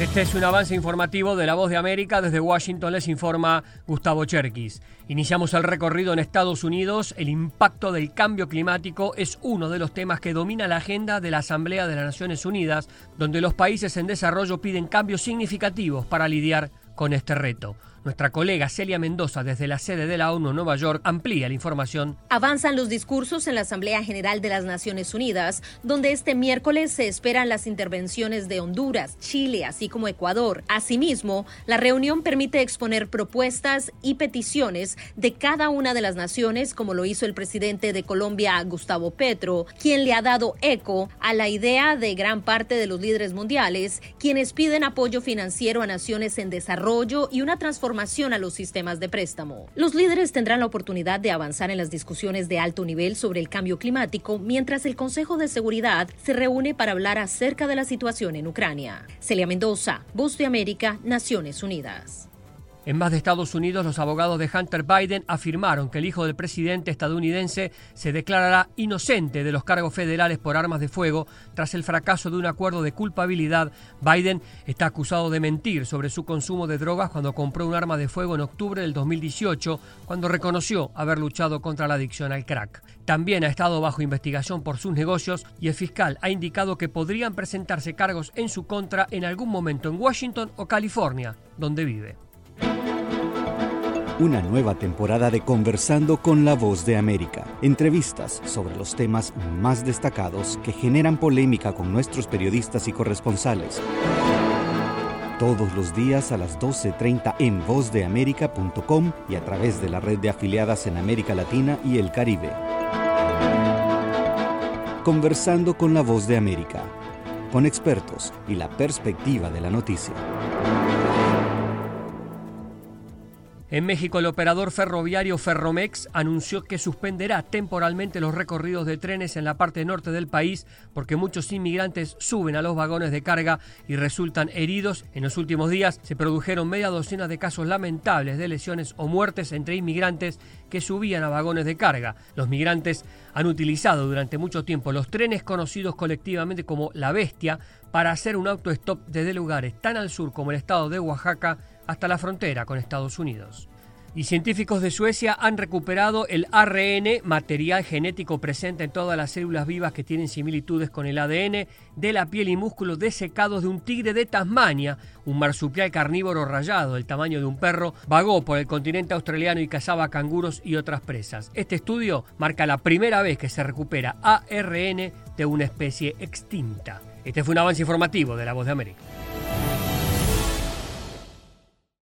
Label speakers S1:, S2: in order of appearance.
S1: Este es un avance informativo de La Voz de América. Desde Washington les informa Gustavo Cherkis. Iniciamos el recorrido en Estados Unidos. El impacto del cambio climático es uno de los temas que domina la agenda de la Asamblea de las Naciones Unidas, donde los países en desarrollo piden cambios significativos para lidiar con este reto. Nuestra colega Celia Mendoza, desde la sede de la ONU en Nueva York, amplía la información.
S2: Avanzan los discursos en la Asamblea General de las Naciones Unidas, donde este miércoles se esperan las intervenciones de Honduras, Chile, así como Ecuador. Asimismo, la reunión permite exponer propuestas y peticiones de cada una de las naciones, como lo hizo el presidente de Colombia, Gustavo Petro, quien le ha dado eco a la idea de gran parte de los líderes mundiales, quienes piden apoyo financiero a naciones en desarrollo y una transformación a los sistemas de préstamo. Los líderes tendrán la oportunidad de avanzar en las discusiones de alto nivel sobre el cambio climático, mientras el Consejo de Seguridad se reúne para hablar acerca de la situación en Ucrania. Celia Mendoza, Voz de América, Naciones Unidas.
S1: En más de Estados Unidos, los abogados de Hunter Biden afirmaron que el hijo del presidente estadounidense se declarará inocente de los cargos federales por armas de fuego tras el fracaso de un acuerdo de culpabilidad. Biden está acusado de mentir sobre su consumo de drogas cuando compró un arma de fuego en octubre del 2018, cuando reconoció haber luchado contra la adicción al crack. También ha estado bajo investigación por sus negocios y el fiscal ha indicado que podrían presentarse cargos en su contra en algún momento en Washington o California, donde vive.
S3: Una nueva temporada de Conversando con la Voz de América. Entrevistas sobre los temas más destacados que generan polémica con nuestros periodistas y corresponsales. Todos los días a las 12:30 en vozdeamerica.com y a través de la red de afiliadas en América Latina y el Caribe. Conversando con la Voz de América, con expertos y la perspectiva de la noticia.
S1: En México, el operador ferroviario Ferromex anunció que suspenderá temporalmente los recorridos de trenes en la parte norte del país porque muchos inmigrantes suben a los vagones de carga y resultan heridos. En los últimos días se produjeron media docena de casos lamentables de lesiones o muertes entre inmigrantes que subían a vagones de carga. Los migrantes han utilizado durante mucho tiempo los trenes conocidos colectivamente como La Bestia para hacer un autostop desde lugares tan al sur como el estado de Oaxaca hasta la frontera con Estados Unidos. Y científicos de Suecia han recuperado el ARN, material genético presente en todas las células vivas que tienen similitudes con el ADN, de la piel y músculos desecados de un tigre de Tasmania, un marsupial carnívoro rayado del tamaño de un perro. Vagó por el continente australiano y cazaba canguros y otras presas. Este estudio marca la primera vez que se recupera ARN de una especie extinta. Este fue un avance informativo de La Voz de América.